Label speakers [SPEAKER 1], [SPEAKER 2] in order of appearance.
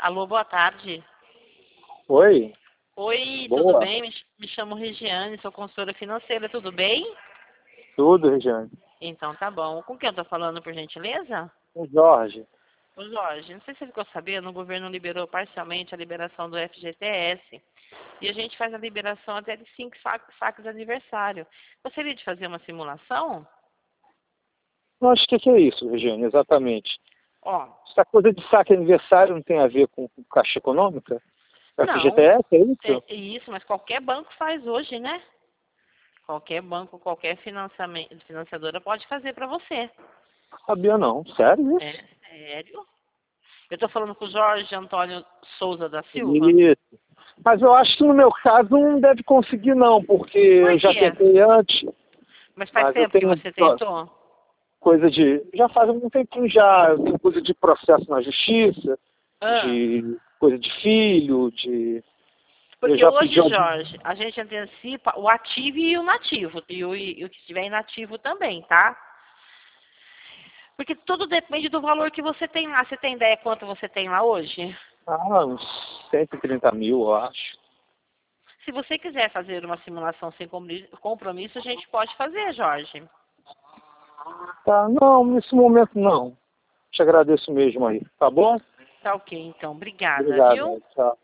[SPEAKER 1] Alô, boa tarde.
[SPEAKER 2] Oi,
[SPEAKER 1] Oi, tudo
[SPEAKER 2] boa,
[SPEAKER 1] bem? Me chamo Regiane, sou consultora financeira, tudo bem?
[SPEAKER 2] tudo, Regiane.
[SPEAKER 1] Então tá bom. Com quem eu tô falando, por gentileza?
[SPEAKER 2] O Jorge.
[SPEAKER 1] Ô Jorge, não sei se você ficou sabendo, o governo liberou parcialmente a liberação do FGTS. E a gente faz a liberação até de 5 saques de aniversário. Gostaria de fazer uma simulação?
[SPEAKER 2] Eu acho que é isso, Regiane, exatamente.
[SPEAKER 1] Ó,
[SPEAKER 2] Essa coisa de saque aniversário não tem a ver com Caixa Econômica?
[SPEAKER 1] não,
[SPEAKER 2] FGTS, é isso?
[SPEAKER 1] é isso, mas qualquer banco faz hoje, né? Qualquer banco, qualquer financiadora pode fazer para você.
[SPEAKER 2] Sabia não, sério
[SPEAKER 1] É
[SPEAKER 2] isso?
[SPEAKER 1] sério? Eu estou falando com o Jorge Antônio Souza da Silva.
[SPEAKER 2] Isso. Mas eu acho que no meu caso não deve conseguir não, porque
[SPEAKER 1] Por
[SPEAKER 2] eu já
[SPEAKER 1] quê?
[SPEAKER 2] tentei antes,
[SPEAKER 1] Mas faz
[SPEAKER 2] mas eu
[SPEAKER 1] tempo que
[SPEAKER 2] tenho
[SPEAKER 1] você tentou?
[SPEAKER 2] coisa de... Já faz um tempinho já, eu tenho coisa de processo na justiça,
[SPEAKER 1] Ah,
[SPEAKER 2] de coisa de filho, de... Eu
[SPEAKER 1] porque
[SPEAKER 2] já pedi...
[SPEAKER 1] hoje, Jorge, a gente antecipa o ativo e o nativo. E o que estiver inativo também, tá? Porque tudo depende do valor que você tem lá. Você tem ideia quanto você tem lá hoje?
[SPEAKER 2] uns 130 mil, eu acho.
[SPEAKER 1] Se você quiser fazer uma simulação sem compromisso, a gente pode fazer, Jorge.
[SPEAKER 2] Tá, não, nesse momento não. Te agradeço mesmo aí, tá bom?
[SPEAKER 1] Tá ok, então. Obrigada, viu?
[SPEAKER 2] Obrigado, tchau.